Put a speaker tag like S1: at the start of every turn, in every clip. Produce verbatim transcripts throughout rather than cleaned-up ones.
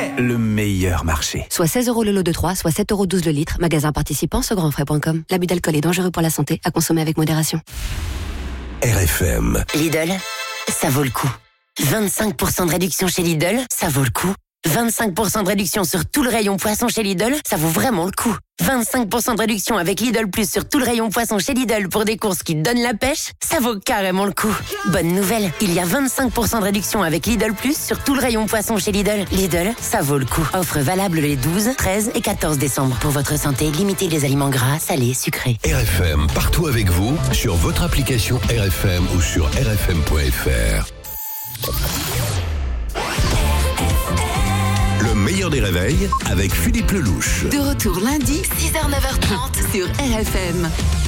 S1: le meilleur marché.
S2: Soit seize euros le lot de trois, soit sept euros douze le litre. Magasin participant sur grandfrais point com. L'abus d'alcool est dangereux pour la santé, à consommer avec modération.
S1: R F M.
S3: Lidl, ça vaut le coup. vingt-cinq pour cent de réduction chez Lidl, ça vaut le coup. vingt-cinq pour cent de réduction sur tout le rayon poisson chez Lidl, ça vaut vraiment le coup. vingt-cinq pour cent de réduction avec Lidl Plus sur tout le rayon poisson chez Lidl pour des courses qui donnent la pêche, ça vaut carrément le coup. Bonne nouvelle, il y a vingt-cinq pour cent de réduction avec Lidl Plus sur tout le rayon poisson chez Lidl. Lidl, ça vaut le coup. Offre valable les douze, treize et quatorze décembre. Pour votre santé, limitez les aliments gras, salés, sucrés.
S4: R F M, partout avec vous, sur votre application R F M ou sur r f m point f r. Le meilleur des réveils avec Philippe Lelouch.
S5: De retour lundi, six heures neuf heures trente sur R F M.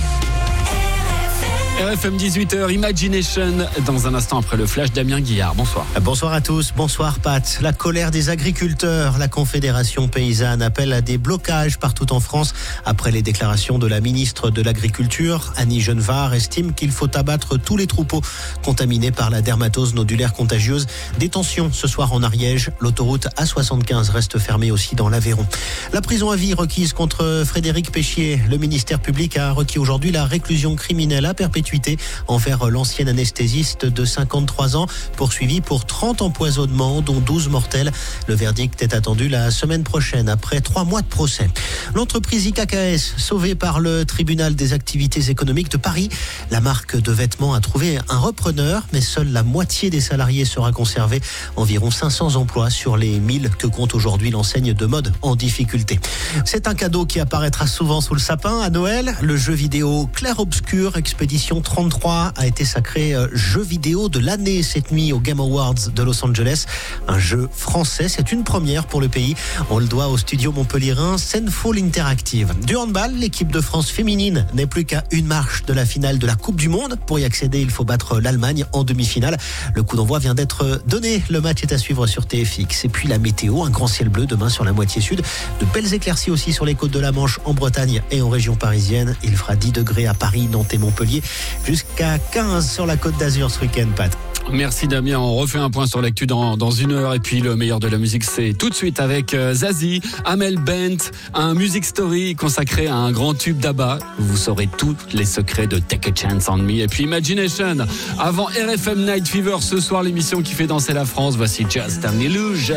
S6: R F M dix-huit heures, Imagination, dans un instant après le flash, Damien Guillard. Bonsoir.
S7: Bonsoir à tous, bonsoir Pat. La colère des agriculteurs, la Confédération paysanne appelle à des blocages partout en France après les déclarations de la ministre de l'Agriculture. Annie Genevard estime qu'il faut abattre tous les troupeaux contaminés par la dermatose nodulaire contagieuse. Détention ce soir en Ariège, l'autoroute A soixante-quinze reste fermée aussi dans l'Aveyron. La prison à vie requise contre Frédéric Péchier. Le ministère public a requis aujourd'hui la réclusion criminelle à perpétuité envers l'ancien anesthésiste de cinquante-trois ans, poursuivi pour trente empoisonnements, dont douze mortels. Le verdict est attendu la semaine prochaine, après trois mois de procès. L'entreprise I K K S, sauvée par le tribunal des activités économiques de Paris. La marque de vêtements a trouvé un repreneur, mais seule la moitié des salariés sera conservée. Environ cinq cents emplois sur les mille que compte aujourd'hui l'enseigne de mode en difficulté. C'est un cadeau qui apparaîtra souvent sous le sapin à Noël. Le jeu vidéo Clair Obscur Expédition trente-trois a été sacré jeu vidéo de l'année cette nuit aux Game Awards de Los Angeles. Un jeu français, c'est une première pour le pays. On le doit au studio montpelliérain Senfall Interactive. Du handball, l'équipe de France féminine n'est plus qu'à une marche de la finale de la Coupe du Monde. Pour y accéder, il faut battre l'Allemagne en demi-finale. Le coup d'envoi vient d'être donné. Le match est à suivre sur T F X. Et puis la météo, un grand ciel bleu demain sur la moitié sud. De belles éclaircies aussi sur les côtes de la Manche en Bretagne et en région parisienne. Il fera dix degrés à Paris, Nantes et Montpellier. Jusqu'à quinze sur la Côte d'Azur ce week-end, Pat.
S6: Merci Damien, on refait un point sur l'actu dans, dans une heure et puis le meilleur de la musique c'est tout de suite avec euh, Zazie, Amel Bent, un music story consacré à un grand tube d'Abba. Vous saurez tous les secrets de Take a Chance on Me et puis Imagination. Avant R F M Night Fever ce soir, l'émission qui fait danser la France, voici Just an Illusion.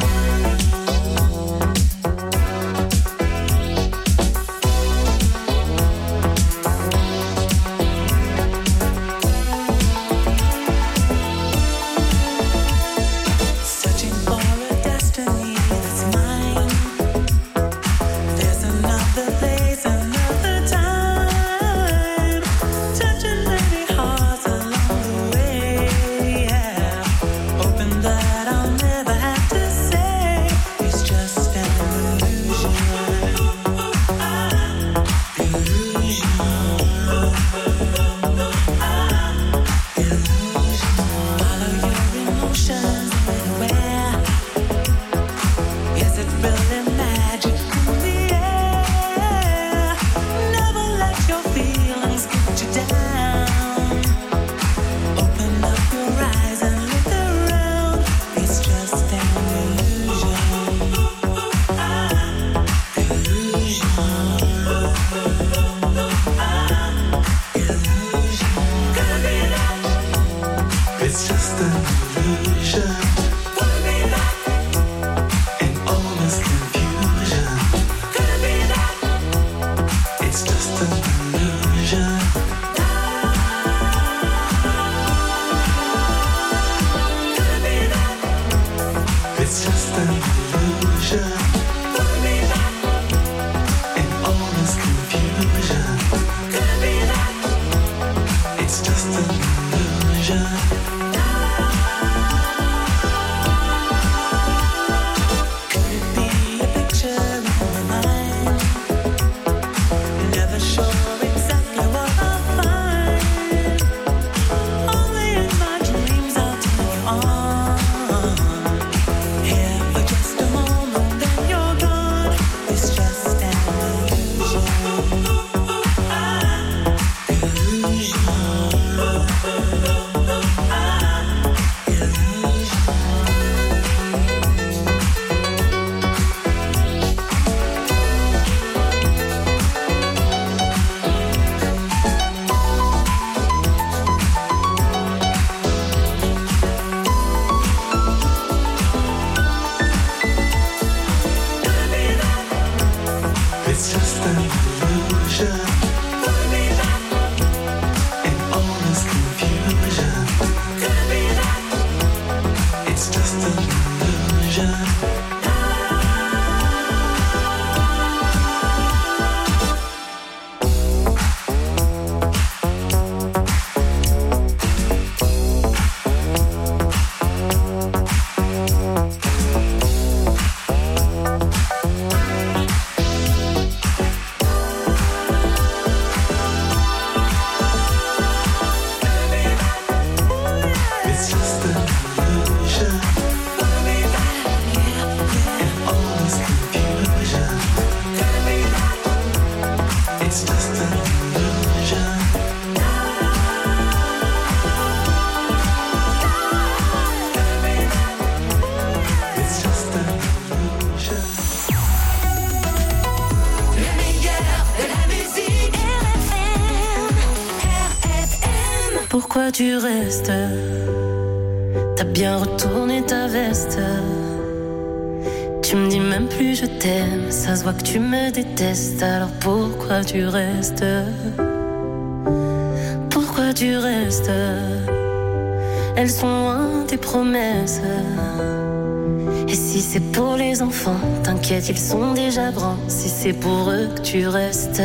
S8: That I'll never have to say it's just
S9: Pourquoi tu restes? T'as bien retourné ta veste. Tu me dis même plus je t'aime. Ça se voit que tu me détestes. Alors pourquoi tu restes? Pourquoi tu restes? Elles sont loin tes promesses. Et si c'est pour les enfants, t'inquiète, ils sont déjà grands. Si c'est pour eux que tu restes,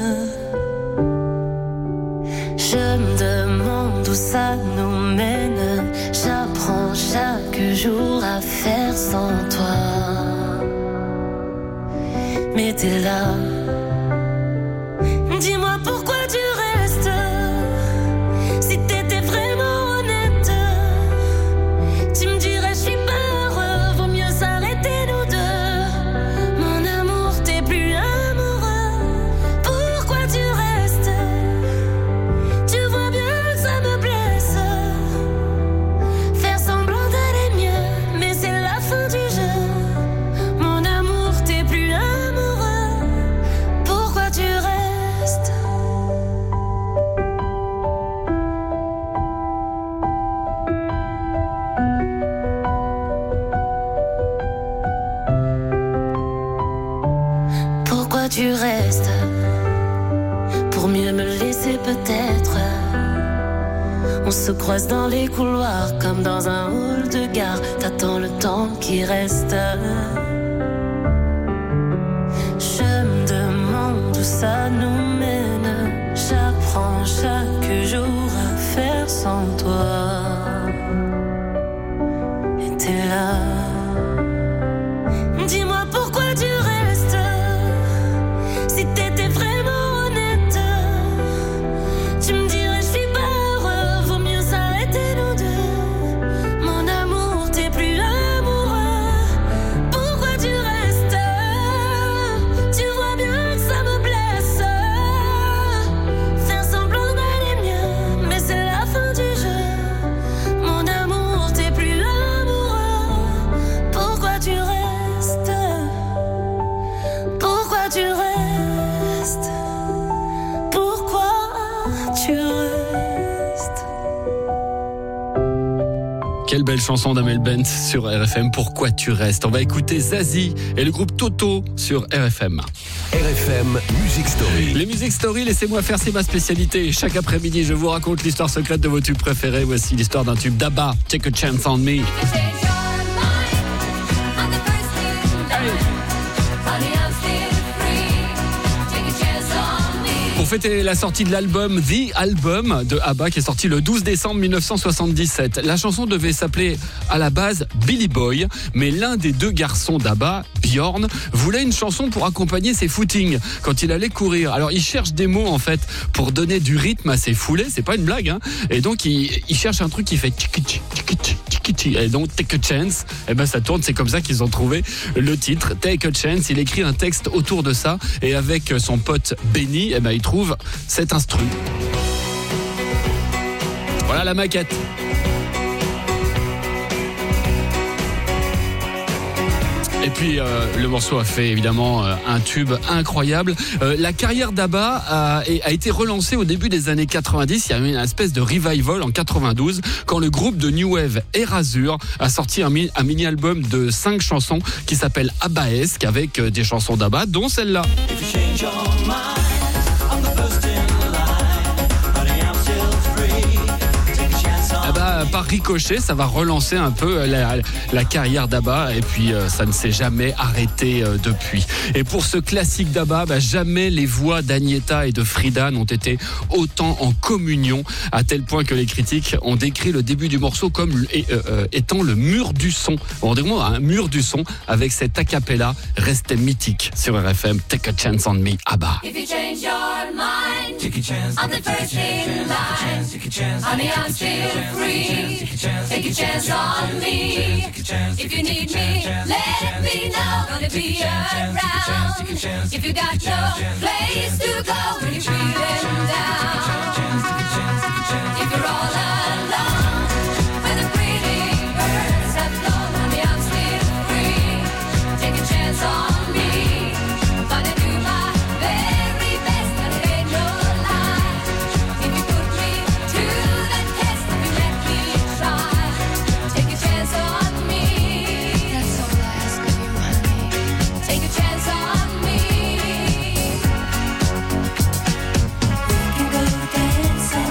S9: je me demande où ça nous mène. J'apprends chaque jour à faire sans toi. Mais t'es là. Dis-moi pourquoi tu restes. Si t'étais vraiment honnête, tu me dirais je suis pas heureux. Vaut mieux s'arrêter nous deux. Mon amour, t'es plus amoureux. Pourquoi tu restes? Tu vois bien que ça me blesse. Faire semblant d'aller mieux, mais c'est la fin du jeu. Mon amour, t'es plus amoureux. Pourquoi tu restes? Pourquoi tu restes? Pour mieux me laisser peut-être. On se croise dans les couloirs comme dans un hall de gare. T'attends le temps qui reste. Je me demande où ça nous mène. J'apprends chaque jour à faire sans toi. Et t'es là. Dis-moi pourquoi tu restes. Si t'étais vraiment honnête, tu me dirais je suis pas heureux. Vaut mieux s'arrêter nous deux. Mon amour, t'es plus amoureux. Pourquoi tu restes? Tu vois bien que ça me blesse. Faire semblant d'aller mieux, mais c'est la fin du jeu. Mon amour, t'es plus amoureux. Pourquoi tu restes? Pourquoi tu restes? Pourquoi tu restes?
S6: Quelle belle chanson d'Amel Bent sur R F M. Pourquoi tu restes? On va écouter Zazie et le groupe Toto sur R F M.
S4: R F M Music Story.
S6: Les Music Story, laissez-moi faire, c'est ma spécialité. Chaque après-midi, je vous raconte l'histoire secrète de vos tubes préférés. Voici l'histoire d'un tube d'Abba, Take a Chance on Me. Pour fêter la sortie de l'album The Album de ABBA qui est sorti le douze décembre mille neuf cent soixante-dix-sept. La chanson devait s'appeler à la base Billy Boy, mais l'un des deux garçons d'ABBA, Bjorn, voulait une chanson pour accompagner ses footings quand il allait courir. Alors il cherche des mots en fait pour donner du rythme à ses foulées, c'est pas une blague, hein. Et donc il, il cherche un truc qui fait tchiki tchiki tchiki, et donc Take a Chance. Et ben ça tourne, c'est comme ça qu'ils ont trouvé le titre Take a Chance. Il écrit un texte autour de ça et avec son pote Benny, et ben il trouve cet instru. Voilà la maquette. Et puis euh, le morceau a fait évidemment euh, un tube incroyable. Euh, la carrière d'ABBA a, a été relancée au début des années quatre-vingt-dix. Il y a eu une espèce de revival en quatre-vingt-douze quand le groupe de New Wave Erasure a sorti un, mi- un mini-album de cinq chansons qui s'appelle ABBAesque avec euh, des chansons d'ABBA dont celle-là. bah, par ricochet, ça va relancer un peu la, la carrière d'Abba. Et puis, euh, ça ne s'est jamais arrêté euh, depuis. Et pour ce classique d'Abba, bah, jamais les voix d'Agnetha et de Frida n'ont été autant en communion, à tel point que les critiques ont décrit le début du morceau comme euh, euh, étant le mur du son. Vous rendez compte, un mur du son avec cet a cappella restait mythique sur R F M. Take a chance on me, Abba.
S9: If you change your mind, take a chance. I'm the first in line. Honey, I'm still free. Take a chance on me. If you need me, let me know. Gonna be around. If you got no place to go when you're feeling down. If you're all alone, when the pretty birds have flown, honey, I'm still free. Take a chance on me. Gonna do my very best, and it ain't no lie. If you put me to the test, if you let me try, take a chance on me. That's all I ask of you, honey. Take a chance on me. We can go dancing.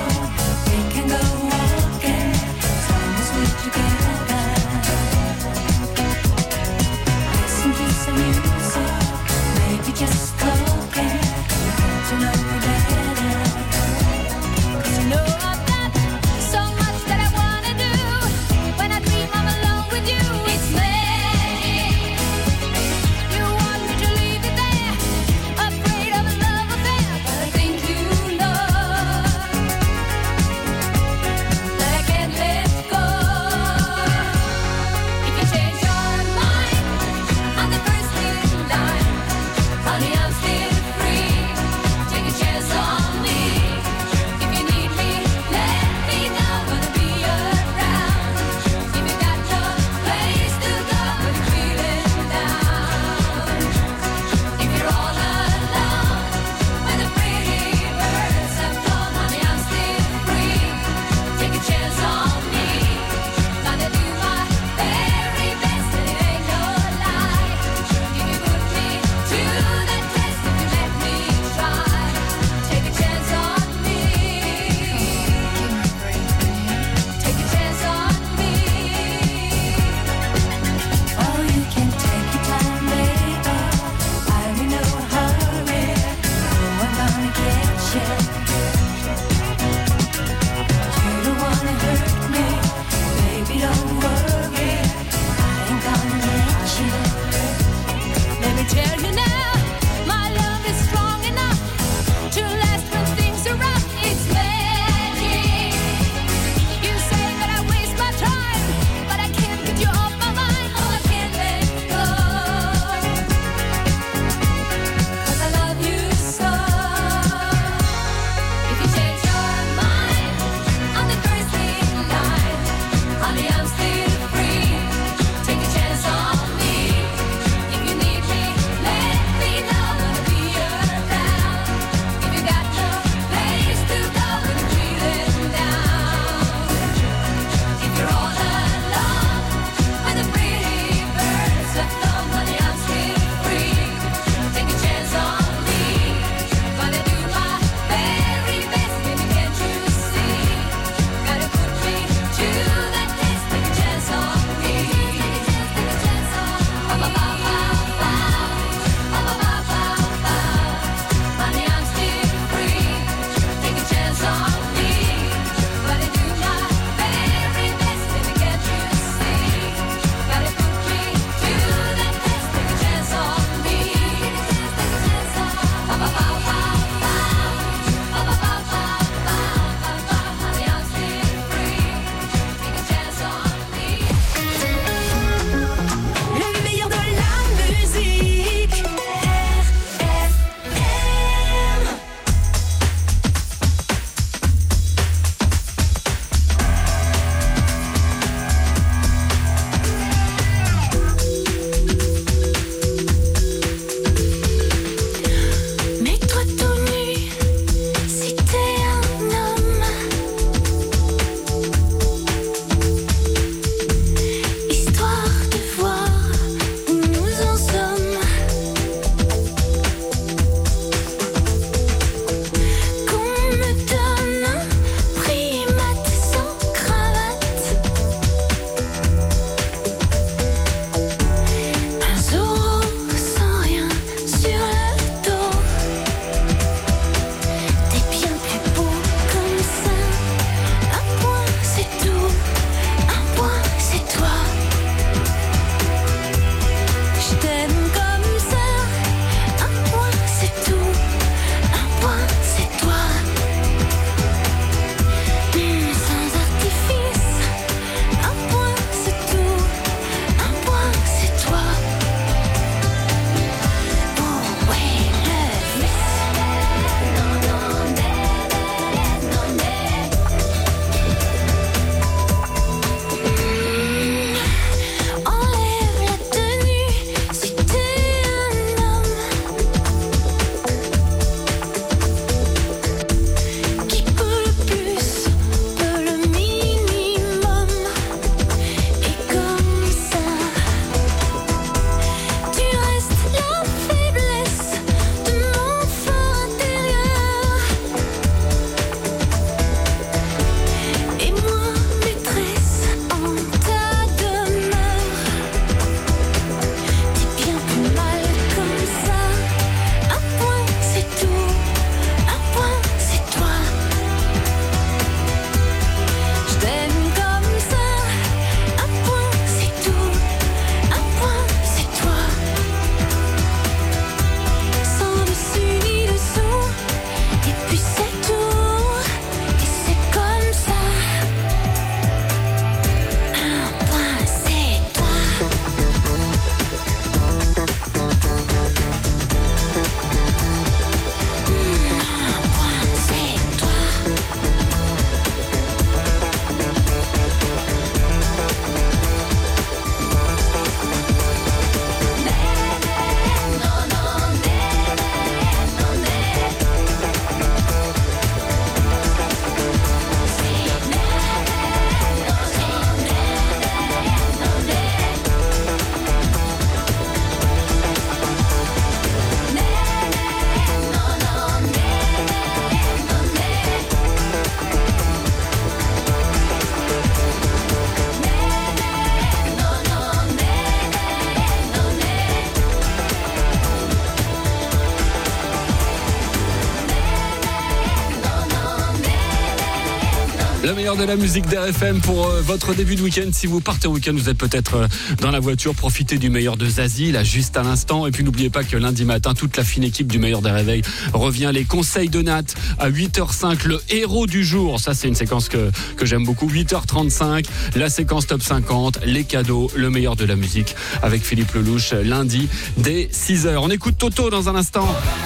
S6: Le meilleur de la musique d'R F M pour euh, votre début de week-end. Si vous partez au week-end, vous êtes peut-être euh, dans la voiture. Profitez du meilleur de Zazie, là, juste à l'instant. Et puis n'oubliez pas que lundi matin, toute la fine équipe du meilleur des réveils revient. Les conseils de Nat à huit heures cinq. Le héros du jour. Ça, c'est une séquence que, que j'aime beaucoup. huit heures trente-cinq. La séquence top cinquante. Les cadeaux. Le meilleur de la musique avec Philippe Lelouch lundi dès six heures. On écoute Toto dans un instant.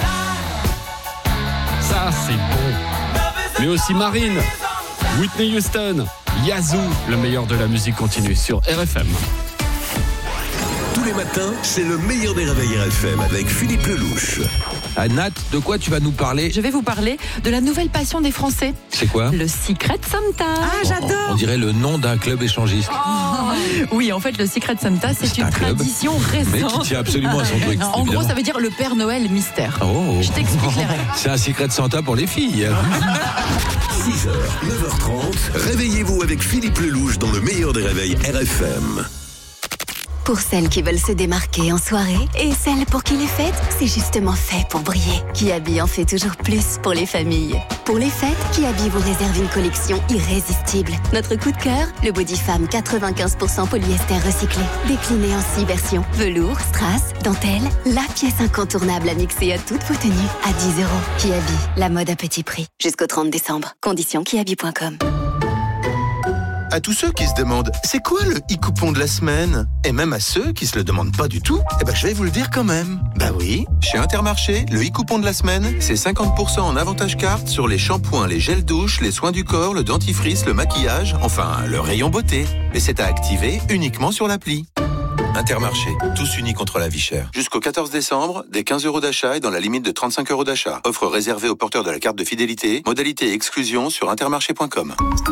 S6: Ça, c'est bon. Mais aussi Marine, Whitney Houston, Yazoo. Le meilleur de la musique continue sur R F M.
S4: Tous les matins, c'est le meilleur des réveils R F M avec Philippe Lelouch.
S10: Ah, Nat, de quoi tu vas nous parler?
S11: Je vais vous parler de la nouvelle passion des Français.
S10: C'est quoi?
S11: Le Secret Santa.
S12: Ah, j'adore.
S10: On dirait le nom d'un club échangiste.
S11: Oh. Oui, en fait, le Secret Santa, c'est,
S10: c'est
S11: une tradition récente.
S10: Mais qui tient absolument à son truc.
S11: En évidemment. Gros, ça veut dire le Père Noël mystère.
S10: Oh.
S11: Je t'explique les règles.
S10: C'est un Secret Santa pour les filles.
S4: six heures, neuf heures trente, réveillez-vous avec Philippe Lelouch dans le meilleur des réveils R F M.
S2: Pour celles qui veulent se démarquer en soirée et celles pour qui les fêtes, c'est justement fait pour briller. Kiabi en fait toujours plus pour les familles. Pour les fêtes, Kiabi vous réserve une collection irrésistible. Notre coup de cœur, le Body Femme quatre-vingt-quinze pour cent polyester recyclé. Décliné en six versions. Velours, strass, dentelle, la pièce incontournable à mixer à toutes vos tenues à dix euros. Kiabi, la mode à petit prix. Jusqu'au trente décembre. Conditions kiabi point com.
S13: À tous ceux qui se demandent c'est quoi le e-coupon de la semaine, et même à ceux qui se le demandent pas du tout, eh ben je vais vous le dire quand même. Bah oui, chez Intermarché, le e-coupon de la semaine, c'est cinquante pour cent en avantage carte sur les shampoings, les gels douche, les soins du corps, le dentifrice, le maquillage, enfin le rayon beauté. Et c'est à activer uniquement sur l'appli. Intermarché, tous unis contre la vie chère. Jusqu'au quatorze décembre, des quinze euros d'achat et dans la limite de trente-cinq euros d'achat. Offre réservée aux porteurs de la carte de fidélité. Modalité et exclusion sur intermarché point com.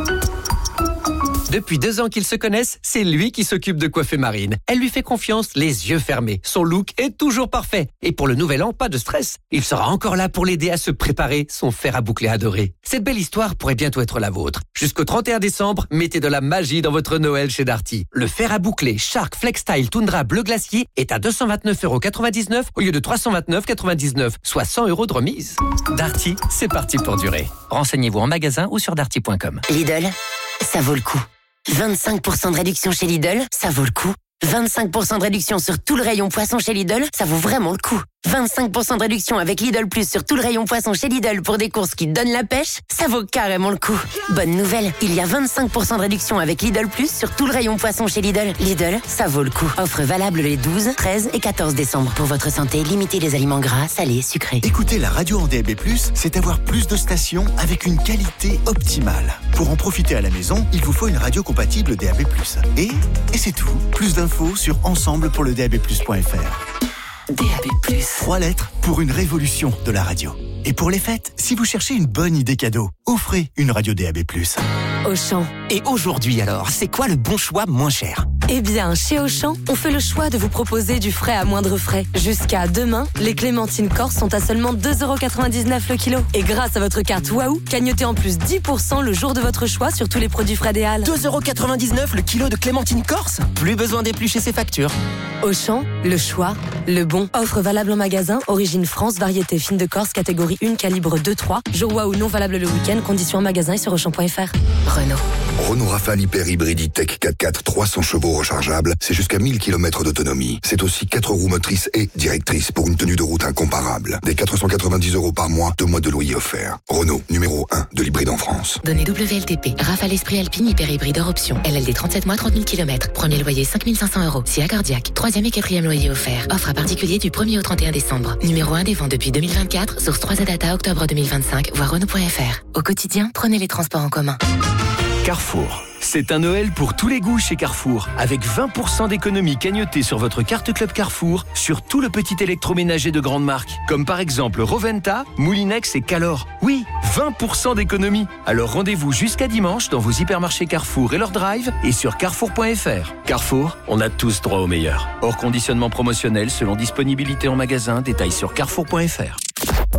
S14: Depuis deux ans qu'ils se connaissent, c'est lui qui s'occupe de coiffer Marine. Elle lui fait confiance, les yeux fermés. Son look est toujours parfait. Et pour le nouvel an, pas de stress. Il sera encore là pour l'aider à se préparer, son fer à boucler adoré. Cette belle histoire pourrait bientôt être la vôtre. Jusqu'au trente et un décembre, mettez de la magie dans votre Noël chez Darty. Le fer à boucler Shark Flex Style Tundra bleu glacier est à deux cent vingt-neuf euros quatre-vingt-dix-neuf au lieu de trois cent vingt-neuf euros quatre-vingt-dix-neuf, soit cent euros de remise. Darty, c'est parti pour durer. Renseignez-vous en magasin ou sur darty point com.
S3: Lidl, ça vaut le coup. vingt-cinq pour cent de réduction chez Lidl, ça vaut le coup. vingt-cinq pour cent de réduction sur tout le rayon poisson chez Lidl, ça vaut vraiment le coup. vingt-cinq pour cent de réduction avec Lidl Plus sur tout le rayon poisson chez Lidl pour des courses qui donnent la pêche, ça vaut carrément le coup. Bonne nouvelle, il y a vingt-cinq pour cent de réduction avec Lidl Plus sur tout le rayon poisson chez Lidl. Lidl, ça vaut le coup. Offre valable les douze, treize et quatorze décembre. Pour votre santé, limitez les aliments gras, salés, sucrés.
S15: Écouter la radio en D A B plus, c'est avoir plus de stations avec une qualité optimale. Pour en profiter à la maison, il vous faut une radio compatible D A B plus. Et, et c'est tout. Plus d'infos sur ensemble pour le D A B plus point F R.
S5: D A B plus.
S15: Trois lettres pour une révolution de la radio. Et pour les fêtes, si vous cherchez une bonne idée cadeau, offrez une radio D A B plus.
S16: Auchan. Et aujourd'hui alors, c'est quoi le bon choix moins cher?
S17: Eh bien, chez Auchan, on fait le choix de vous proposer du frais à moindre frais. Jusqu'à demain, les clémentines corse sont à seulement deux euros quatre-vingt-dix-neuf le kilo. Et grâce à votre carte Waouh, cagnotez en plus dix pour cent le jour de votre choix sur tous les produits frais des Halles.
S16: deux euros quatre-vingt-dix-neuf le kilo de clémentine corse? Plus besoin d'éplucher ses factures.
S17: Auchan, le choix, le bon. Offre valable en magasin, origine France, variété fine de Corse, catégorie un, calibre deux trois. Jour Waouh non valable le week-end, conditions en magasin et sur auchan point F R. Renault.
S18: Renault Rafale Hyper Hybride E-Tech quatre quatre trois cents chevaux rechargeables, c'est jusqu'à mille kilomètres d'autonomie. C'est aussi quatre roues motrices et directrices pour une tenue de route incomparable. Des quatre cent quatre-vingt-dix euros par mois, deux mois de loyer offert. Renault, numéro un de l'hybride en France.
S19: Données W L T P. Rafale Esprit Alpine Hyper Hybride hors option. L L D trente-sept mois, trente mille kilomètres. Premier loyer cinq mille cinq cents euros. Si accordiaque. Troisième et quatrième loyer offert. Offre à particulier du premier au trente et un décembre. Numéro un des ventes depuis deux mille vingt-quatre. Source trois Z Data octobre deux mille vingt-cinq. Voir Renault point F R. Au quotidien, prenez les transports en commun.
S20: Carrefour. C'est un Noël pour tous les goûts chez Carrefour, avec vingt pour cent d'économie cagnotée sur votre carte Club Carrefour sur tout le petit électroménager de grande marque, comme par exemple Roventa, Moulinex et Calor. Oui, vingt pour cent d'économie. Alors rendez-vous jusqu'à dimanche dans vos hypermarchés Carrefour et leur drive et sur carrefour point F R. Carrefour, on a tous droit au meilleur. Hors conditionnement promotionnel selon disponibilité en magasin, détails sur carrefour point F R.
S16: Mais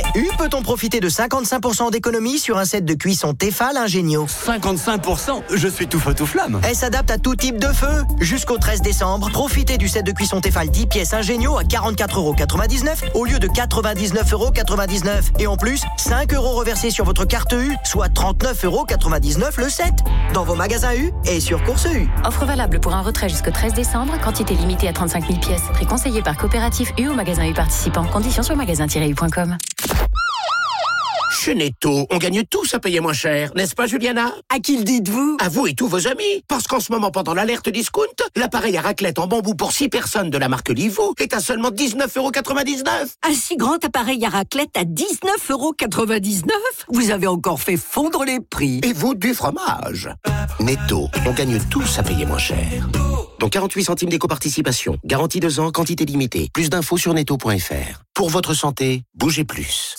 S16: U, peut-on profiter de cinquante-cinq pour cent d'économie sur un set de cuisson Tefal Ingenio.
S12: cinquante-cinq pour cent? Je suis tout feu tout flamme.
S16: Elle s'adapte à tout type de feu. Jusqu'au treize décembre, profitez du set de cuisson Tefal dix pièces Ingenio à quarante-quatre euros quatre-vingt-dix-neuf au lieu de quatre-vingt-dix-neuf euros quatre-vingt-dix-neuf. Et en plus, cinq euros reversés sur votre carte U, soit trente-neuf euros quatre-vingt-dix-neuf le set. Dans vos magasins U et sur Course U.
S21: Offre valable pour un retrait jusqu'au treize décembre, quantité limitée à trente-cinq mille pièces. Prix conseillé par coopérative U ou magasin U participant. Conditions sur magasin tiret u point com.
S22: Chez Netto, on gagne tous à payer moins cher, n'est-ce pas Juliana?
S16: À qui le dites-vous?
S22: À vous et tous vos amis. Parce qu'en ce moment, pendant l'alerte discount, l'appareil à raclette en bambou pour six personnes de la marque Livo est à seulement dix-neuf euros quatre-vingt-dix-neuf.
S23: Un si grand appareil à raclette à dix-neuf euros quatre-vingt-dix-neuf? Vous avez encore fait fondre les prix.
S22: Et vous, du fromage. Netto, on gagne tous à payer moins cher. Donc quarante-huit centimes d'éco-participation. Garantie deux ans, quantité limitée. Plus d'infos sur netto point f r. Pour votre santé, bougez plus.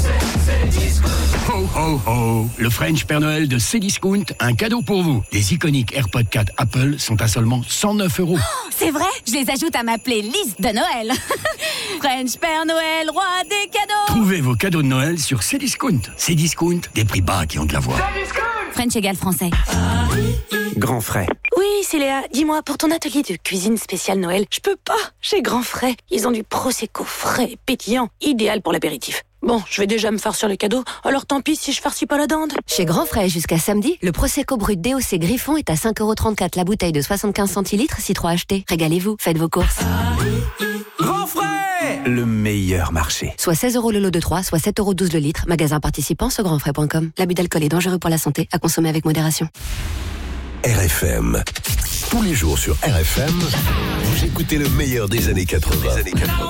S24: Ho ho ho! Le French Père Noël de Cdiscount, un cadeau pour vous. Les iconiques AirPods quatre Apple sont à seulement cent neuf euros.
S25: Oh, c'est vrai? Je les ajoute à ma playlist de Noël. French Père Noël, roi des cadeaux.
S24: Trouvez vos cadeaux de Noël sur Cdiscount. Cdiscount, des prix bas qui ont de la voix.
S25: French égale français.
S12: Grand frais.
S17: Oui, c'est Léa. Dis-moi, pour ton atelier de cuisine spéciale Noël, je peux pas. Chez Grand Frais, ils ont du Prosecco frais et pétillant, idéal pour l'apéritif. Bon, je vais déjà me farcir les cadeaux, alors tant pis si je farcis pas la dinde.
S21: Chez Grand Frais, jusqu'à samedi, le Prosecco brut D O C Griffon est à cinq euros trente-quatre la bouteille de soixante-quinze centilitres, si trois achetés. Régalez-vous, faites vos courses.
S1: Grand frais! Le meilleur marché.
S21: Soit seize euros le lot de trois, soit sept euros douze le litre. Magasin participant sur grandfrais point com. L'abus d'alcool est dangereux pour la santé, à consommer avec modération.
S4: R F M. Tous les jours sur R F M, vous écoutez le meilleur des années quatre-vingts.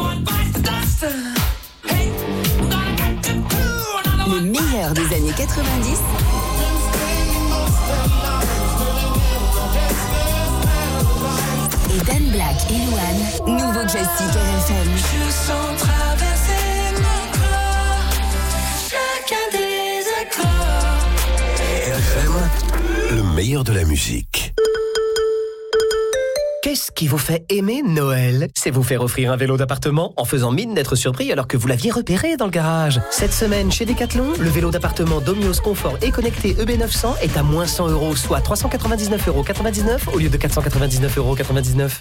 S2: Le meilleur des années quatre-vingt-dix. Et Dan Black et Luan, nouveau classique R F M.
S9: Je sens traverser mon corps, chacun des accords.
S4: R F M, le meilleur de la musique.
S14: Qu'est-ce qui vous fait aimer Noël? C'est vous faire offrir un vélo d'appartement en faisant mine d'être surpris alors que vous l'aviez repéré dans le garage. Cette semaine, chez Decathlon, le vélo d'appartement Domios Confort et connecté E B neuf cents est à moins cent euros, soit trois cent quatre-vingt-dix-neuf euros quatre-vingt-dix-neuf au lieu de quatre cent quatre-vingt-dix-neuf euros quatre-vingt-dix-neuf.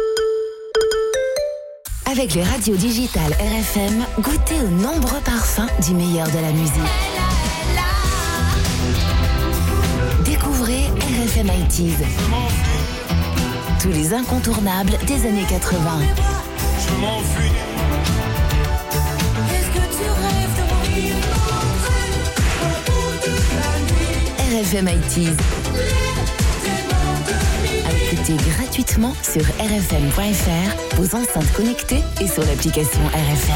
S2: Avec les radios digitales R F M, goûtez aux nombreux parfums du meilleur de la musique. Découvrez R F M I T S. Tous les incontournables des années quatre-vingts.
S9: Je m'enfuis. Est-ce que tu rêves de rire au bout de la nuit?
S2: R F M I T S. À écouter gratuitement sur r f m point f r, vos enceintes connectées et sur l'application R F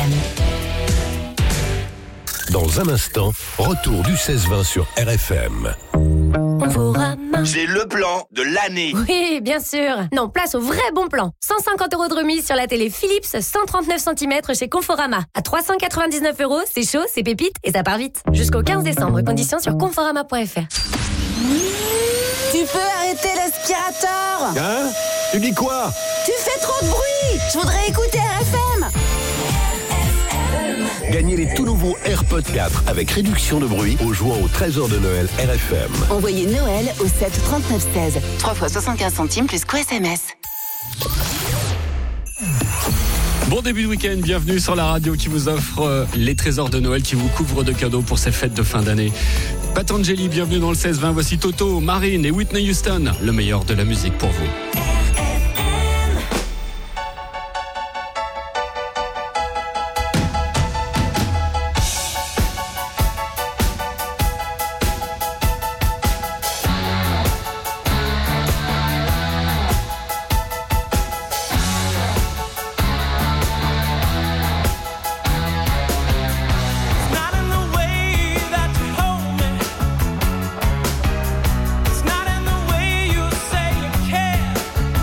S2: M.
S4: Dans un instant, retour du seize vingt sur R F M.
S26: J'ai le plan de l'année.
S27: Oui, bien sûr. Non, place au vrai bon plan. cent cinquante euros de remise sur la télé Philips cent trente-neuf centimètres chez Conforama. À trois cent quatre-vingt-dix-neuf euros, c'est chaud, c'est pépite et ça part vite. Jusqu'au quinze décembre, conditions sur conforama point f r.
S28: Tu peux arrêter l'aspirateur?
S4: Hein? Tu dis quoi?
S28: Tu fais trop de bruit. Je voudrais écouter R F M.
S4: Gagnez les tout nouveaux AirPods quatre avec réduction de bruit au jouant au trésor de Noël R F M.
S2: Envoyez Noël au sept trente-neuf seize. trois fois soixante-quinze centimes plus quoi S M S.
S6: Bon début de week-end, bienvenue sur la radio qui vous offre euh, les trésors de Noël, qui vous couvre de cadeaux pour ces fêtes de fin d'année. Patangeli, bienvenue dans le seize vingt. Voici Toto, Marine et Whitney Houston, le meilleur de la musique pour vous.
S9: It's not in the way you say you care.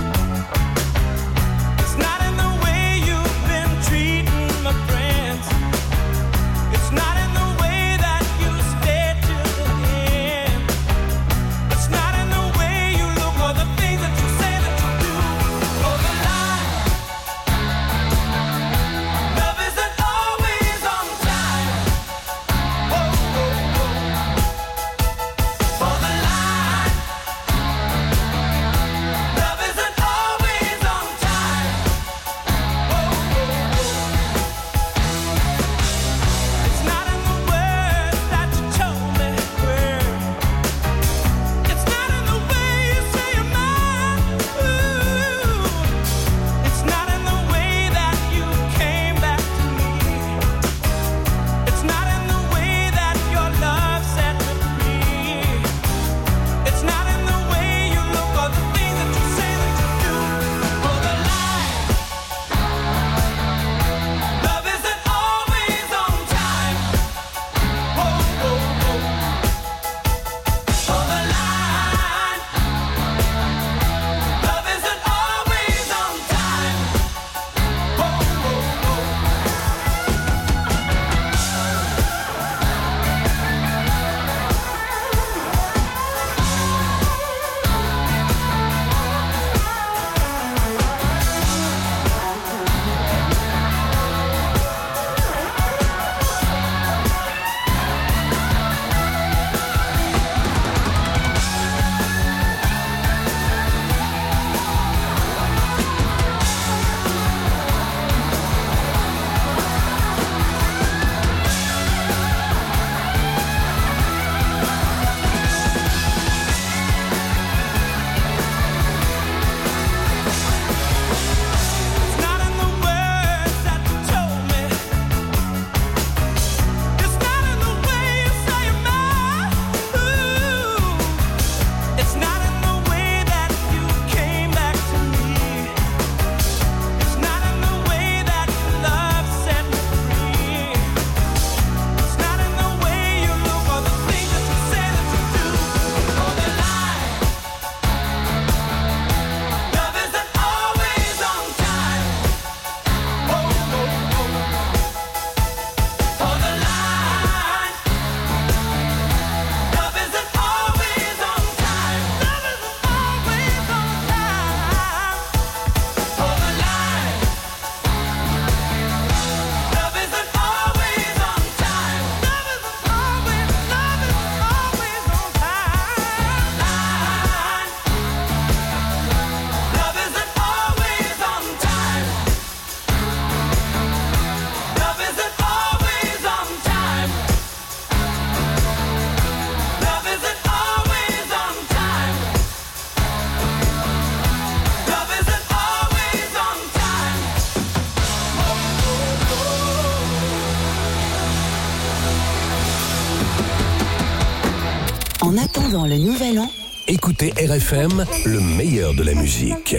S3: Pendant le nouvel an,
S4: Écoutez R F M, le meilleur de la musique.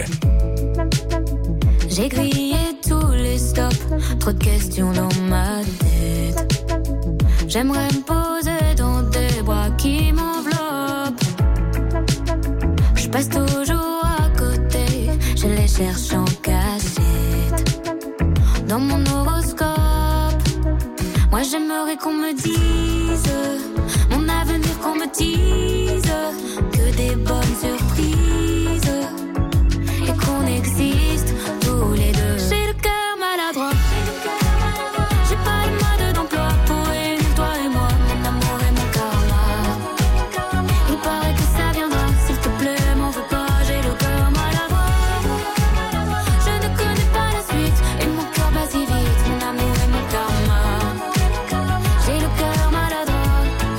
S9: J'ai grillé tous les stops, trop de questions dans ma tête. J'aimerais me poser dans des bras qui m'enveloppent. Je passe toujours à côté, je les cherche en cachette. Dans mon horoscope, moi j'aimerais qu'on me dise mon avenir, qu'on me dise que des bonnes surprises et qu'on existe tous les deux. J'ai le cœur maladroit, j'ai pas le mode d'emploi pour réunir toi et moi, mon amour et mon karma. Il paraît que ça viendra, s'il te plaît, m'en veux pas, j'ai le cœur maladroit. Je ne connais pas la suite et mon cœur bat si vite, mon amour et mon karma. J'ai le cœur maladroit.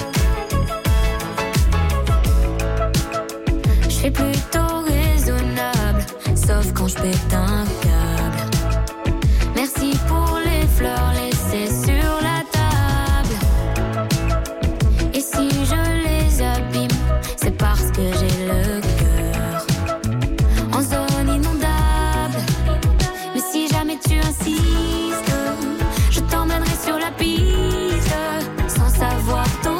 S9: Je suis plutôt raisonnable, sauf quand je pète un câble. Merci pour les fleurs laissées sur la table. Et si je les abîme, c'est parce que j'ai le cœur en zone inondable. Mais si jamais tu insistes, je t'emmènerai sur la piste sans savoir danser.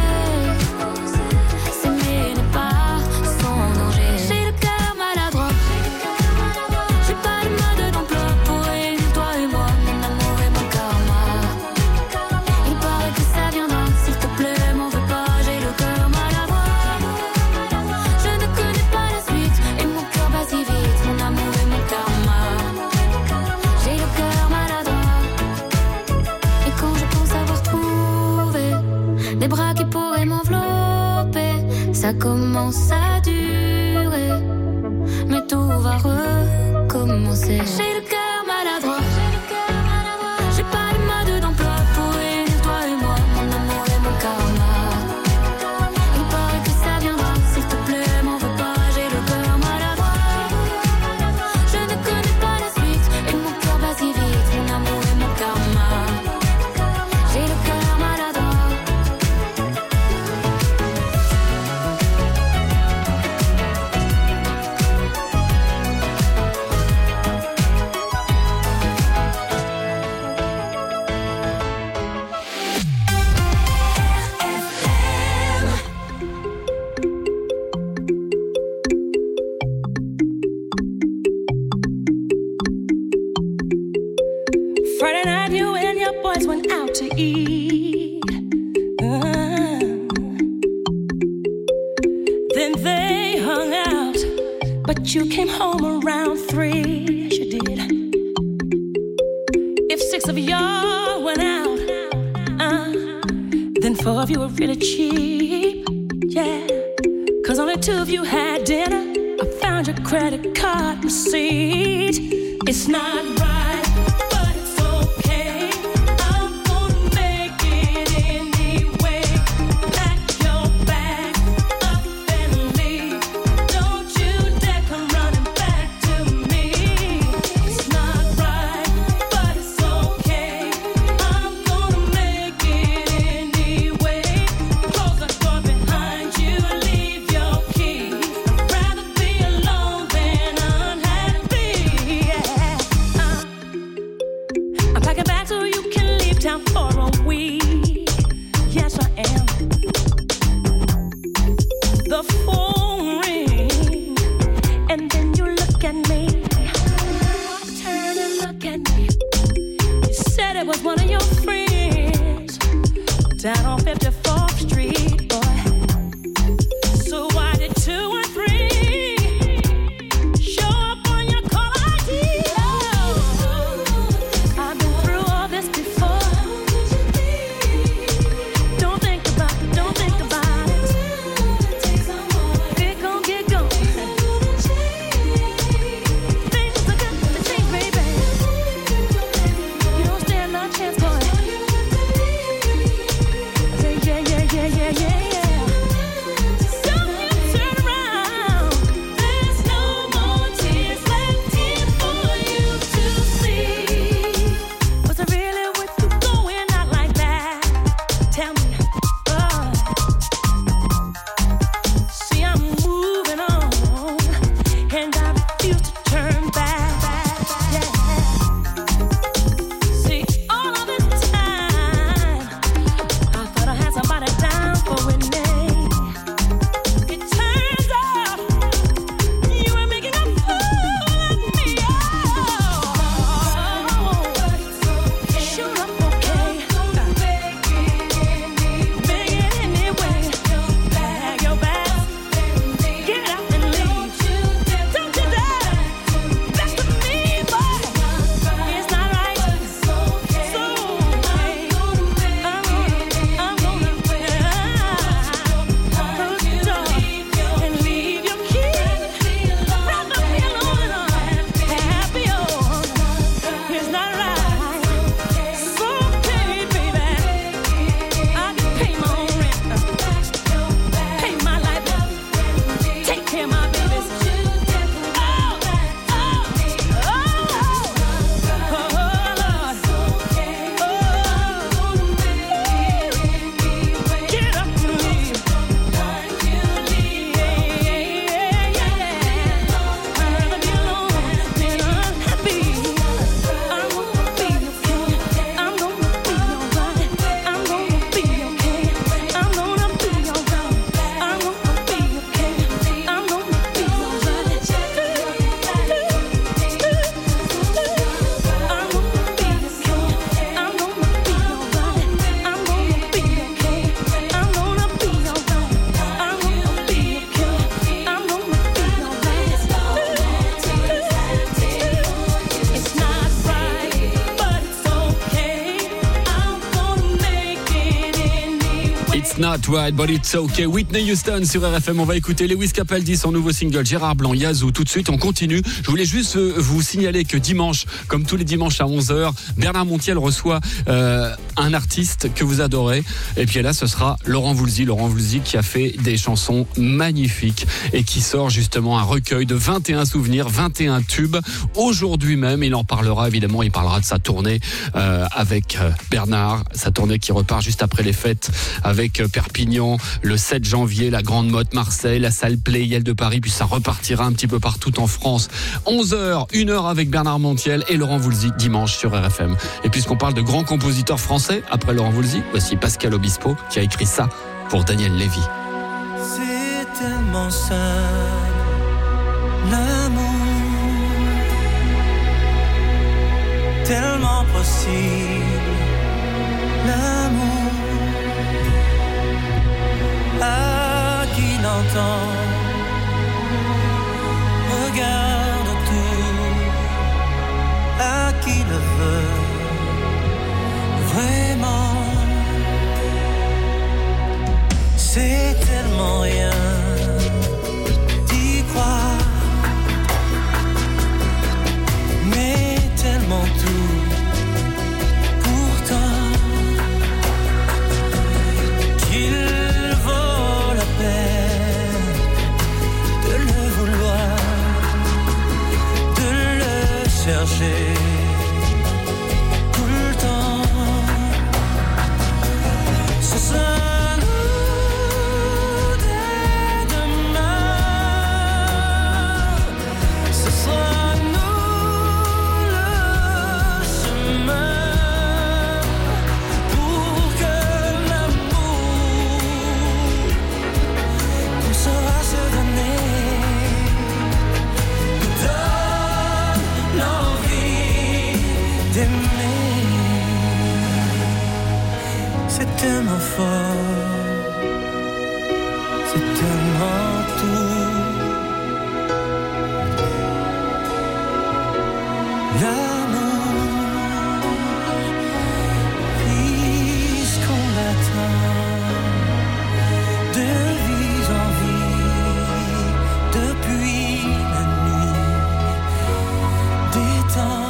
S9: S'aimer n'est pas sans danger. J'ai le cœur maladroit, j'ai pas le mode d'emploi pour réunir toi et moi, mon amour et mon karma. Il paraît que ça viendra, s'il te plaît, m'en veux pas, j'ai le cœur maladroit. Je ne connais pas la suite et mon cœur bat si vite, mon amour et mon karma. J'ai le cœur maladroit. Et quand je pense avoir trouvé des bras qui pourraient m'envelopper, ça commence à durer, mais tout va recommencer. J'ai le cœur maladroit, j'ai pas le mode d'emploi pour réunir toi et moi, mon amour et mon karma. Il paraît que ça viendra, s'il te plaît, m'en veux pas, j'ai le cœur maladroit. Je ne connais pas la suite et mon cœur bat si vite, mon amour et mon karma. J'ai le cœur maladroit.
S5: Friday night, you and your boys went out to eat. Uh, then they hung out, but you came home around three. Yes, you did. If six of y'all went out, uh, then four of you were really cheap. Yeah, cause only two of you had dinner. I found your credit card receipt. It's not right. Down on fifty-fourth Street, boy. So why did two and three show up on your call I D? Oh, I've been through all this before. Don't think about it, don't think about it. Get gon', get gon'. Things are good to change, baby. You don't stand no chance, boy.
S6: It's not right, but it's okay. Whitney Houston sur R F M. On va écouter Lewis Capaldi, son nouveau single, Gérard Blanc, Yazoo. Tout de suite, on continue. Je voulais juste vous signaler que dimanche, comme tous les dimanches à onze heures, Bernard Montiel reçoit euh, un artiste que vous adorez. Et puis là, ce sera Laurent Voulzy. Laurent Voulzy qui a fait des chansons magnifiques et qui sort justement un recueil de vingt et un souvenirs, vingt et un tubes. Aujourd'hui même, il en parlera évidemment. Il parlera de sa tournée euh, avec euh, Bernard. Sa tournée qui repart juste après les fêtes avec euh, Perpignan le sept janvier, la Grande Motte Marseille, la salle Play-Yel de Paris. Puis ça repartira un petit peu partout en France. onze heures, une heure avec Bernard Montiel et Laurent Voulzy dimanche sur R F M. Et puisqu'on parle de grands compositeurs français, après Laurent Voulzy, voici Pascal Obispo qui a écrit ça pour Daniel Lévy.
S3: C'est tellement simple, l'amour, tellement possible, l'amour, à qui l'entend, regarde tout, à qui le veut, vraiment, c'est tellement rien d'y croire, mais tellement tout, pourtant, qu'il vaut la peine de le vouloir, de le chercher tout le temps. Ce sera c'est tellement fort, c'est tellement tout. L'amour, puisqu'on l'attend de vie en vie depuis la nuit des temps.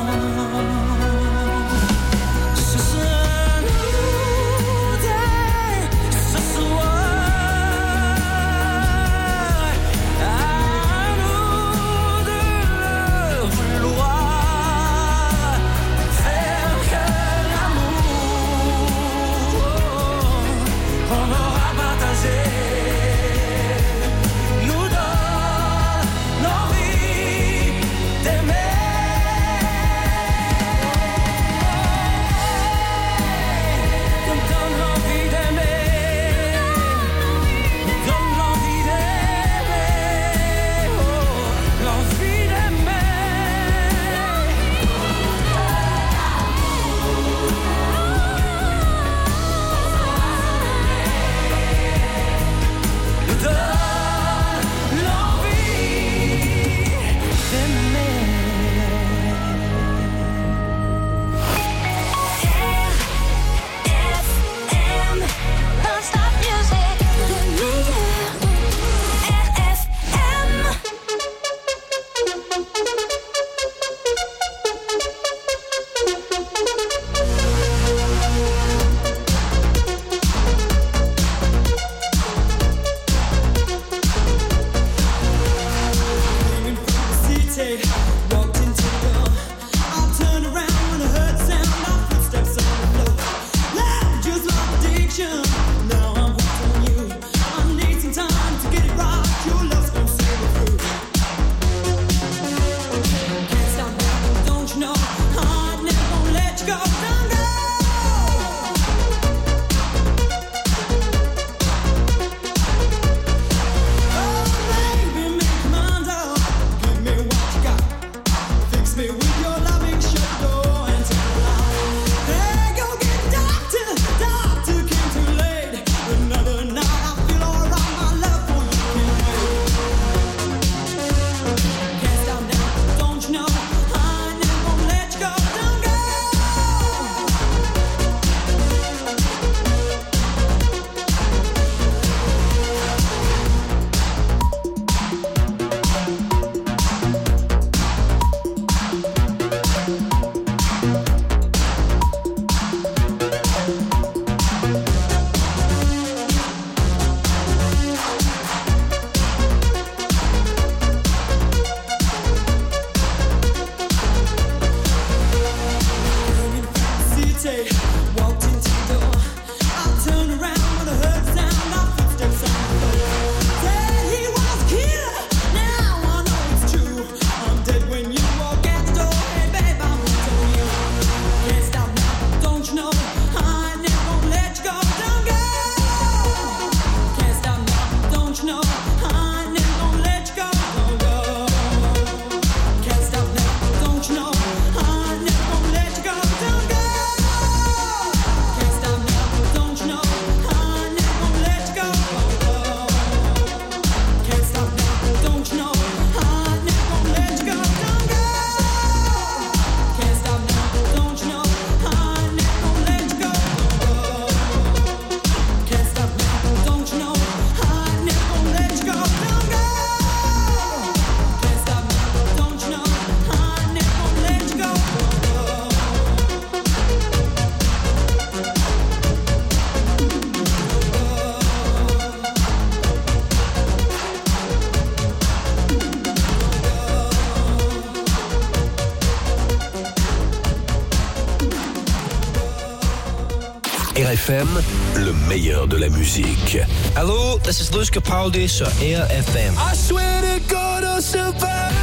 S4: R F M, le meilleur de la musique.
S7: Hello, this is Lewis Capaldi sur R F M.
S3: I swear to God I'll survive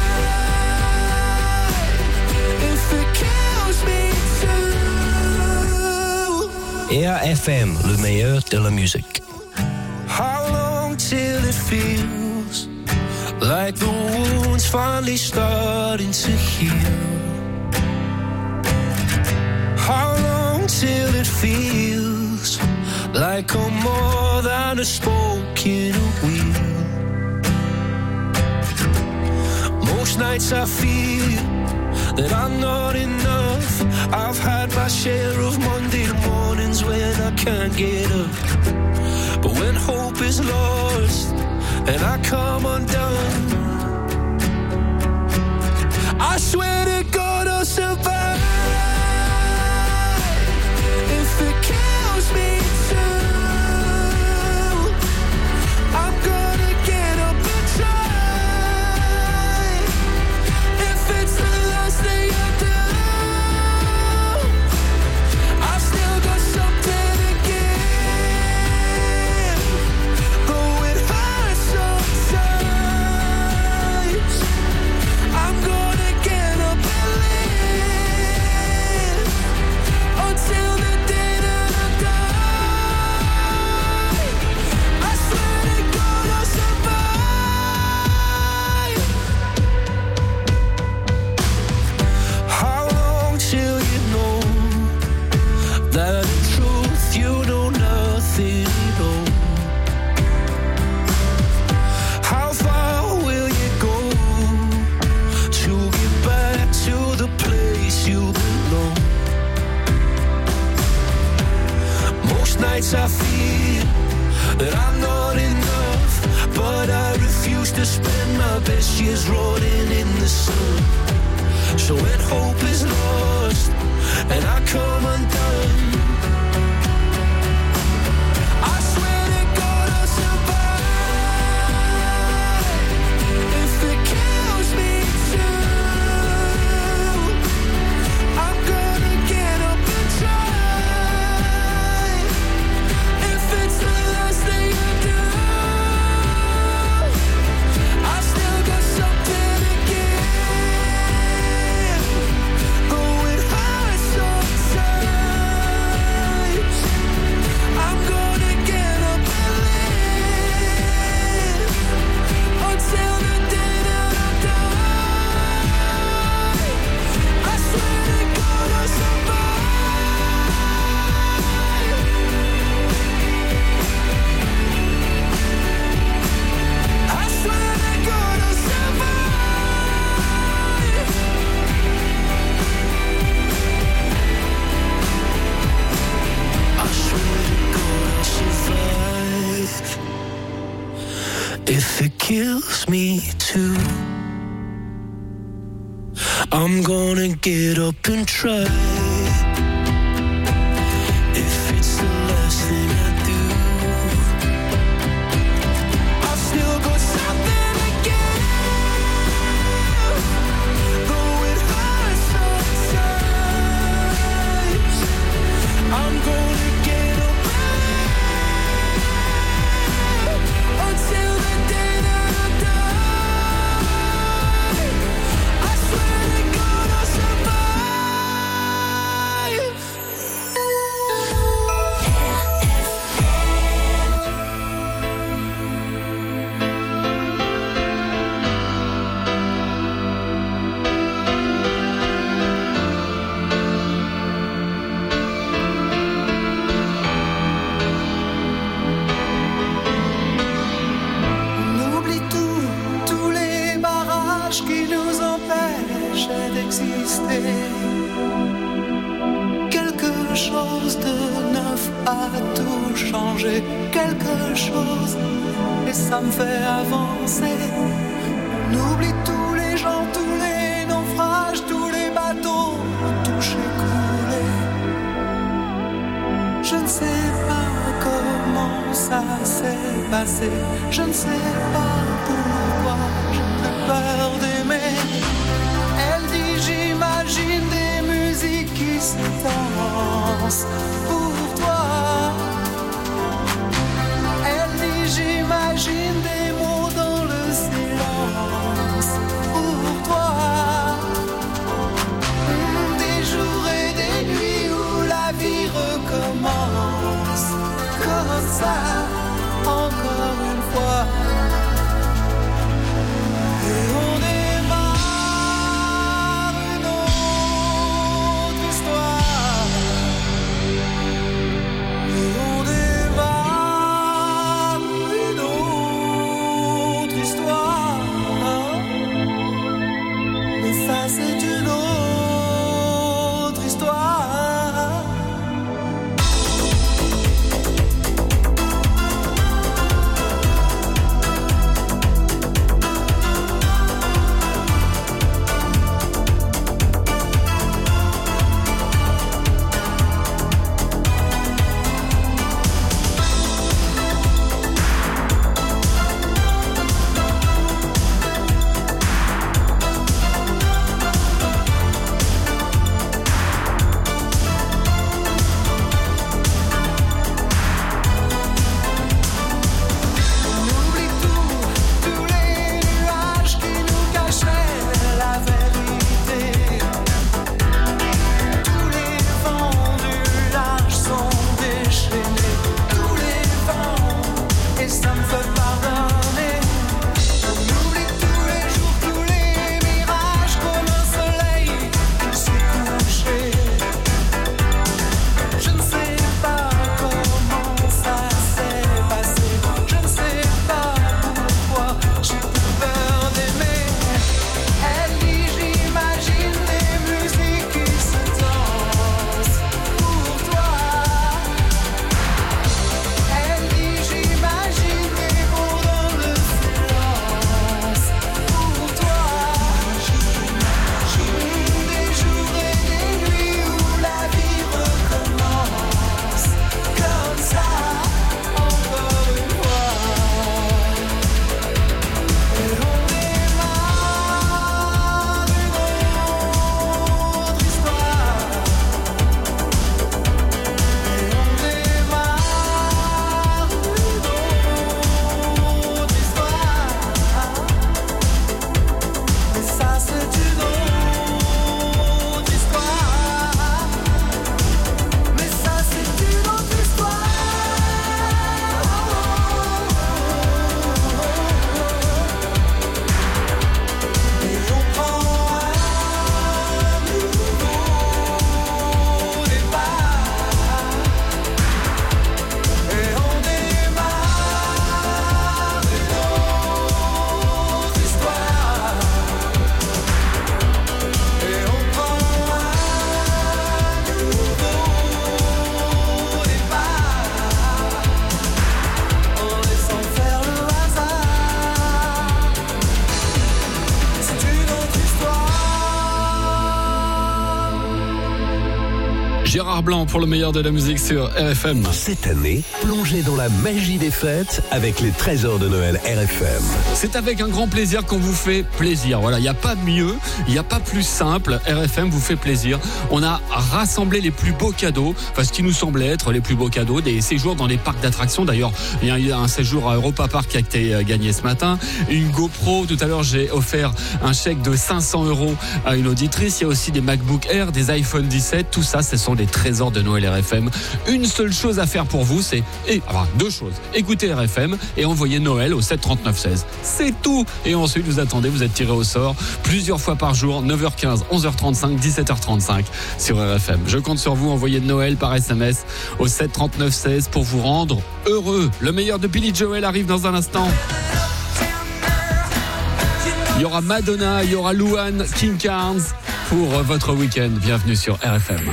S3: if it kills me too.
S7: R F M, le meilleur de la musique.
S3: How long till it feels like the wound's finally starting to heal? How long till it feels like I'm more than a spoke in a wheel? Most nights I feel that I'm not enough. I've had my share of Monday mornings when I can't get up. But when hope is lost and I come undone, I swear to God I'll survive if it kills me too. I'm gonna get up and try. If it's the last thing I do, I've still got something to give. Though it hurts sometimes, I'm gonna get up and live until the day that I die. I swear to God I'll survive. How long till you know that in truth you know nothing at all? How far will you go to get back to the place you belong? Most nights I feel that I'm not enough, but I refuse to spend my best years rotting in the sun. So when hope is lost and I come undone, I swear to God I'll survive if it kills me too. I'm gonna get up and try. If it's the last thing I do, I've still got something to give. Though it hurts sometimes, I'm gonna get up and live until the day that I die. I swear to God I'll survive. I swear to God I'll survive. I swear to God I'll survive if it kills me too. I'm gonna get up and try. If it's the last thing I do, I've still got something to give. Though it hurts sometimes, I'm gonna get up and live until the day that I die. I swear to God I'll survive.
S8: On oublie tout, tous les barrages qui nous empêchent d'exister. Quelque chose de neuf a tout changé, quelque chose, et ça me fait avancer. On oublie tous les gens, tous les naufrages, tous les bateaux touchés, coulés. Je ne sais pas comment ça s'est passé, je ne sais pas pourquoi j'ai peur d'aimer. Elle dit j'imagine des musiques qui se dansent pour toi. ça encore une fois. Et on démarre une autre histoire. Et on démarre une autre histoire. Mais ça c'est une autre histoire.
S6: Gérard Blanc pour le meilleur de la musique sur R F M.
S4: Cette année, plongez dans la magie des fêtes avec les trésors de Noël R F M.
S6: C'est avec un grand plaisir qu'on vous fait plaisir. Voilà, il n'y a pas mieux, il n'y a pas plus simple. R F M vous fait plaisir. On a rassemblé les plus beaux cadeaux, enfin ce qui nous semblait être les plus beaux cadeaux, des séjours dans les parcs d'attractions. D'ailleurs, il y a eu un séjour à Europa Park qui a été gagné ce matin. Une GoPro, tout à l'heure j'ai offert un chèque de cinq cents euros à une auditrice. Il y a aussi des MacBook Air, des iPhone dix-sept. Tout ça, ce sont des trésors de Noël R F M. Une seule chose à faire pour vous, c'est, et, enfin, deux choses. Écoutez R F M et envoyez Noël au sept trente-neuf seize. C'est tout. Et ensuite, vous attendez, vous êtes tiré au sort plusieurs fois par jour, neuf heures quinze, onze heures trente-cinq, dix-sept heures trente-cinq sur R F M. Je compte sur vous, envoyez Noël par S M S au sept trente-neuf seize pour vous rendre heureux. Le meilleur de Billy Joel arrive dans un instant. Il y aura Madonna, il y aura Louane, King Carnes pour votre week-end. Bienvenue sur R F M.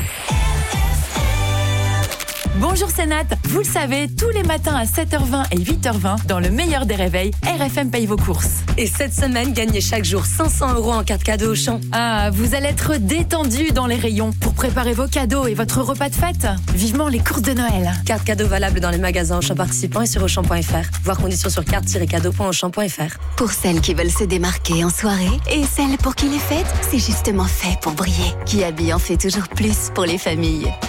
S10: Bonjour, c'est Nat. Vous le savez, tous les matins à sept heures vingt et huit heures vingt, dans le meilleur des réveils, R F M paye vos courses.
S17: Et cette semaine, gagnez chaque jour cinq cents euros en carte cadeau Auchan.
S10: Ah, vous allez être détendu dans les rayons pour préparer vos cadeaux et votre repas de fête. Vivement les courses de Noël.
S17: Carte cadeau valable dans les magasins Auchan participants et sur Auchan point F R. Voir conditions sur carte tiret cadeau point auchan point F R.
S2: Pour celles qui veulent se démarquer en soirée et celles pour qui les fêtes, c'est justement fait pour briller. Qui habille en fait toujours plus pour les familles.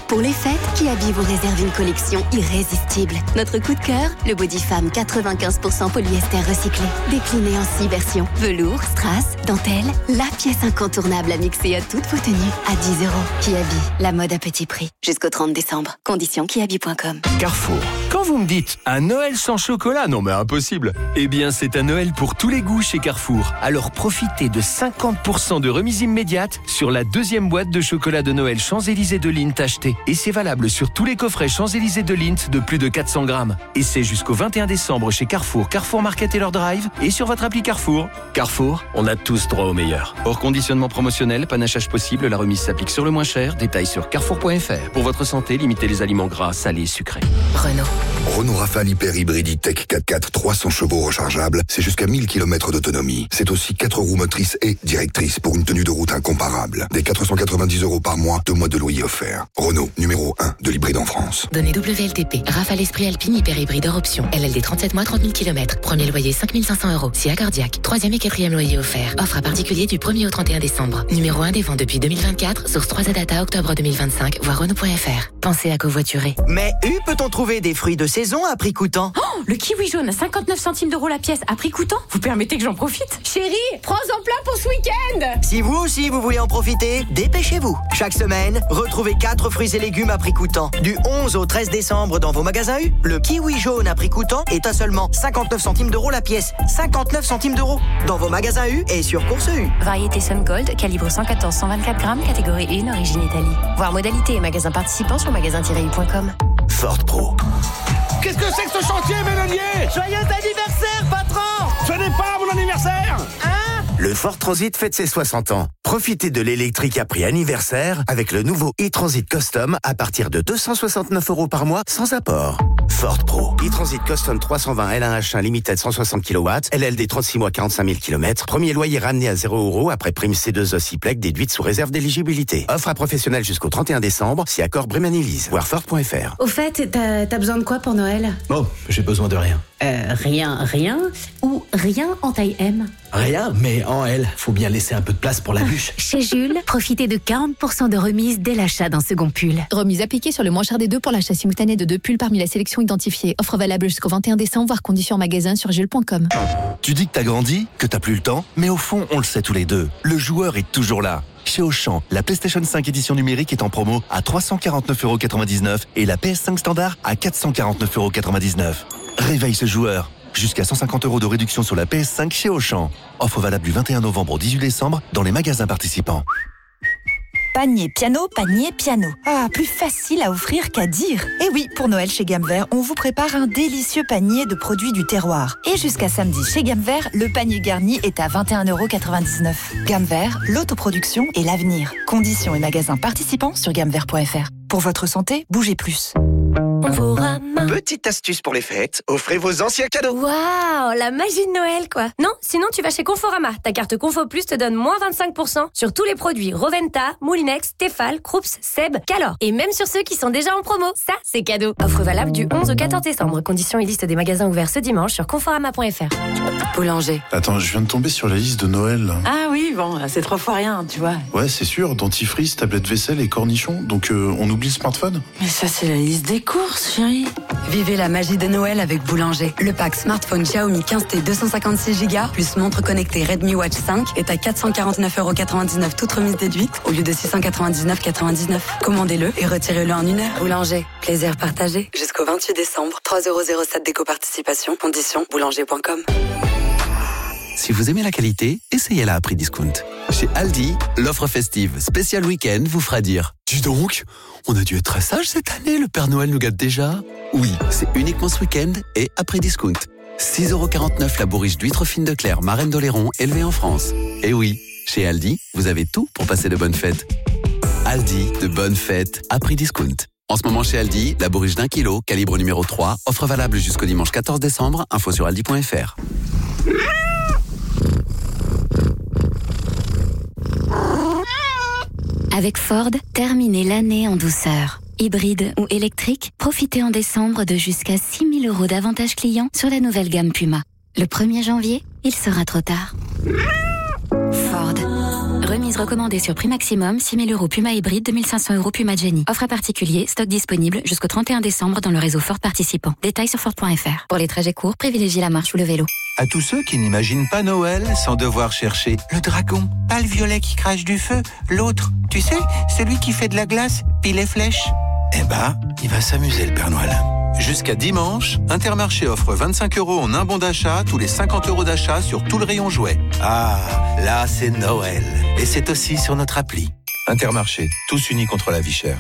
S2: Pour les fêtes, Kiabi vous réserve une collection irrésistible. Notre coup de cœur, le Body Femme quatre-vingt-quinze pour cent polyester recyclé. Décliné en six versions. Velours, strass, dentelle, la pièce incontournable à mixer à toutes vos tenues. À dix euros. Kiabi, la mode à petit prix. Jusqu'au trente décembre. Conditions kiabi point com.
S11: Carrefour. Quand vous me dites un Noël sans chocolat, non mais impossible. Eh bien, c'est un Noël pour tous les goûts chez Carrefour. Alors profitez de cinquante pour cent de remise immédiate sur la deuxième boîte de chocolat de Noël Champs-Élysées de Lindt achetée. Et c'est valable sur tous les coffrets Champs-Élysées de Lindt de plus de quatre cents grammes. Et c'est jusqu'au vingt et un décembre chez Carrefour, Carrefour Market et leur drive et sur votre appli Carrefour. Carrefour, on a tous droit au meilleur. Hors conditionnement promotionnel, panachage possible, la remise s'applique sur le moins cher. Détails sur carrefour point f r. Pour votre santé, limitez les aliments gras, salés et sucrés.
S13: Renault. Renault Rafale Hyper Hybride E-Tech quatre quatre trois cents chevaux rechargeables, c'est jusqu'à mille kilomètres d'autonomie. C'est aussi quatre roues motrices et directrices pour une tenue de route incomparable. Des quatre cent quatre-vingt-dix euros par mois, deux mois de loyer offert. Renault, numéro un de l'hybride en France.
S15: Donnez W L T P. Rafale Esprit Alpine Hyper Hybride hors option. L L D trente-sept mois, trente mille kilomètres. Premier loyer cinq mille cinq cents euros. Si accordiaque. Troisième et quatrième loyer offert. Offre à particulier du premier au trente et un décembre. Numéro un des ventes depuis deux mille vingt-quatre. Source trois A Data octobre deux mille vingt-cinq. Voir Renault point f r. Pensez à covoiturer.
S16: Mais où peut-on trouver des fruits de saison à prix coûtant?
S21: Oh, le kiwi jaune à cinquante-neuf centimes d'euros la pièce à prix coûtant. Vous permettez que j'en profite?
S27: Chérie, prends-en plein pour ce week-end.
S16: Si vous aussi vous voulez en profiter, dépêchez-vous. Chaque semaine, retrouvez quatre fruits et légumes à prix coûtant. Du onze au treize décembre dans vos magasins U, le kiwi jaune à prix coûtant est à seulement cinquante-neuf centimes d'euros la pièce. cinquante-neuf centimes d'euros dans vos magasins U et sur Course U.
S21: Variété Sun Gold, calibre cent quatorze à cent vingt-quatre grammes, catégorie un, origine Italie. Voir modalité et magasins participants sur magasin tiret u point com.
S13: Ford Pro.
S18: Qu'est-ce que c'est que ce chantier, Mélanier?
S16: Joyeux anniversaire, patron!
S18: Ce n'est pas mon anniversaire!
S16: Hein?
S22: Le Ford Transit fête ses soixante ans. Profitez de l'électrique à prix anniversaire avec le nouveau e-Transit Custom à partir de deux cent soixante-neuf euros par mois sans apport. Ford Pro. e-Transit Custom trois cent vingt L un H un Limited cent soixante kilowatts, L L D trente-six mois quarante-cinq mille kilomètres. Premier loyer ramené à zéro euros après prime C deux E Ciplec déduite sous réserve d'éligibilité. Offre à professionnels jusqu'au trente et un décembre, si accord Bremanilise. Voir Ford point f r.
S27: Au fait, t'as, t'as besoin de quoi pour Noël?
S18: Oh, j'ai besoin de rien.
S27: Euh, rien, rien ou rien en taille M?
S18: Rien, mais en L, faut bien laisser un peu de place pour la bûche.
S21: Chez Jules, profitez de quarante pour cent de remise dès l'achat d'un second pull.
S19: Remise appliquée sur le moins cher des deux pour l'achat simultané de deux pulls parmi la sélection identifiée. Offre valable jusqu'au vingt et un décembre, voire conditions en magasin sur jules point com.
S20: Tu dis que t'as grandi, que t'as plus le temps, mais au fond, on le sait tous les deux. Le joueur est toujours là. Chez Auchan, la PlayStation cinq édition numérique est en promo à trois cent quarante-neuf euros quatre-vingt-dix-neuf et la P S cinq standard à quatre cent quarante-neuf euros quatre-vingt-dix-neuf. Réveille ce joueur. Jusqu'à cent cinquante euros de réduction sur la P S cinq chez Auchan. Offre valable du vingt et un novembre au dix-huit décembre dans les magasins participants.
S23: Panier piano, panier piano. Ah, plus facile à offrir qu'à dire. Et oui, pour Noël chez Gamme Vert, on vous prépare un délicieux panier de produits du terroir. Et jusqu'à samedi chez Gamme Vert, le panier garni est à vingt et un euros quatre-vingt-dix-neuf. Gamme Vert, l'autoproduction et l'avenir. Conditions et magasins participants sur gamme vert point f r. Pour votre santé, bougez plus.
S22: Petite astuce pour les fêtes, offrez vos anciens cadeaux.
S27: Waouh, la magie de Noël, quoi. Non, sinon tu vas chez Conforama. Ta carte Confo Plus te donne moins vingt-cinq pour cent sur tous les produits Roventa, Moulinex, Tefal, Krups, Seb, Calor. Et même sur ceux qui sont déjà en promo. Ça, c'est cadeau. Offre valable du onze au quatorze décembre. Conditions et liste des magasins ouverts ce dimanche sur conforama point f r.
S29: Boulanger.
S30: Attends, je viens de tomber sur la liste de Noël. Là.
S29: Ah oui, bon, c'est trois fois rien, tu vois.
S30: Ouais, c'est sûr, dentifrice, tablette vaisselle et cornichons. Donc euh, on oublie le smartphone.
S29: Mais ça, c'est la liste des courses, chérie.
S31: Vivez la magie de Noël avec Boulanger. Le pack smartphone Xiaomi quinze T deux cent cinquante-six giga plus montre connectée Redmi Watch cinq est à quatre cent quarante-neuf euros quatre-vingt-dix-neuf toute remise déduite au lieu de six cent quatre-vingt-dix-neuf euros quatre-vingt-dix-neuf. Commandez-le et retirez-le en une heure. Boulanger, plaisir partagé. Jusqu'au vingt-huit décembre, trois euros zéro sept d'éco-participation. Conditions boulanger point com.
S1: Si vous aimez la qualité, essayez-la à prix discount. Chez Aldi, l'offre festive spécial week-end vous fera dire « Dis donc, on a dû être très sage cette année, le Père Noël nous gâte déjà ?» Oui, c'est uniquement ce week-end et à prix discount. six euros quarante-neuf la bourriche d'huîtres fines de Claire Marraine d'Oléron élevée en France. Et oui, chez Aldi, vous avez tout pour passer de bonnes fêtes. Aldi, de bonnes fêtes à prix discount. En ce moment chez Aldi, la bourriche d'un kilo, calibre numéro trois, offre valable jusqu'au dimanche quatorze décembre, info sur aldi point f r.
S2: Avec Ford, terminez l'année en douceur. Hybride ou électrique, profitez en décembre de jusqu'à six mille euros d'avantages clients sur la nouvelle gamme Puma. Le premier janvier, il sera trop tard. Ford.
S21: Remise recommandée sur prix maximum six mille euros Puma hybride, deux mille cinq cents euros Puma Jenny. Offre à particulier, stock disponible jusqu'au trente et un décembre dans le réseau Ford participant. Détails sur Ford point F R. Pour les trajets courts, privilégiez la marche ou le vélo.
S3: À tous ceux qui n'imaginent pas Noël sans devoir chercher le dragon, pas le violet qui crache du feu, l'autre, tu sais, celui qui fait de la glace, puis les flèches. Eh ben, il va s'amuser le Père Noël. Jusqu'à dimanche, Intermarché offre vingt-cinq euros en un bon d'achat tous les cinquante euros d'achat sur tout le rayon jouets. Ah, là c'est Noël. Et c'est aussi sur notre appli. Intermarché, tous unis contre la vie chère.